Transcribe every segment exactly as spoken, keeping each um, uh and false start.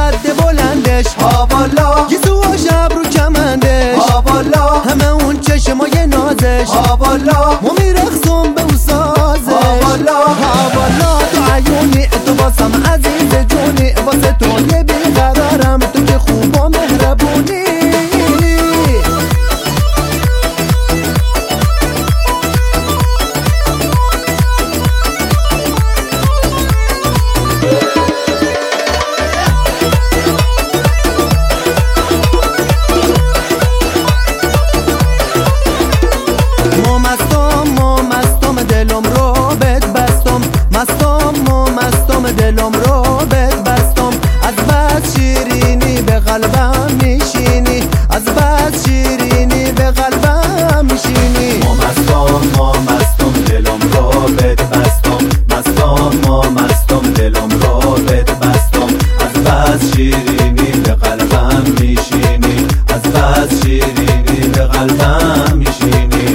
قد بلندش ها والا، گیسوهاش ابرو کمندش ها والا، همه اون چشمای نازش ها والا، ما میرقصم به اون سازش ها والا ها والا. تو عیونی تو باسم عزیز جونی، واسه تو یه بیقرارم، تو که خوب و مهربونی. دلم رو بهت بستم، از بس شیرینی به قلبم میشینی، از بس شیرینی به قلبم میشینی. ما مستم ما مستم دلم رو بهت بستم، مستم ما مستم دلم رو بهت بستم، از بس شیرینی به قلبم میشینی، از بس شیرینی به قلبم میشینی.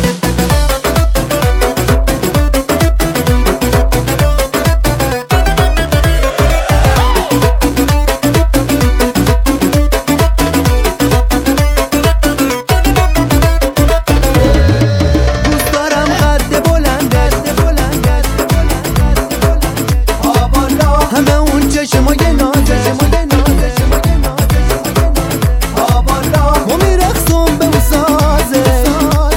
چشمای نازش ما میرقصم به اون سازش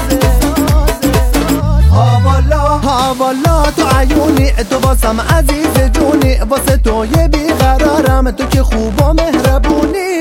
ها والا. تو عیونی تو باسم عزیز جونی، واسه تو یه بیقرارم، تو که خوب و مهربونی.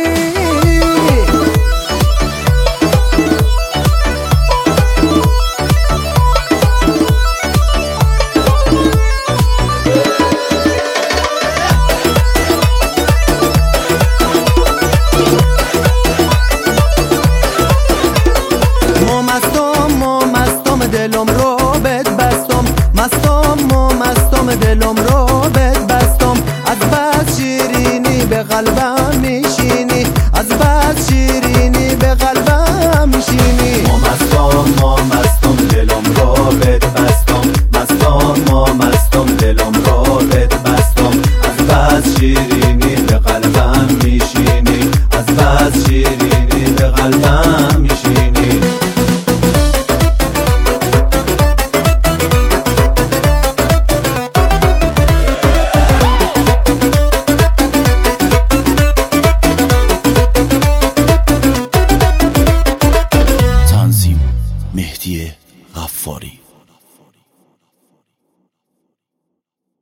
دلم رو بهت بستم، مستم و مستم دلم رو بهت بستم، از بس شیرینی به قلبم میشینی، از بس شیرینی به قلبم میشینی. ما مستم ما مستم دلم رو بهت بستم، مستم ما مستم دلم رو بهت بستم، از بس شیرینی به قلبم میشینی، از بس شیرینی به قلبم میشینی. مهدی غفاری.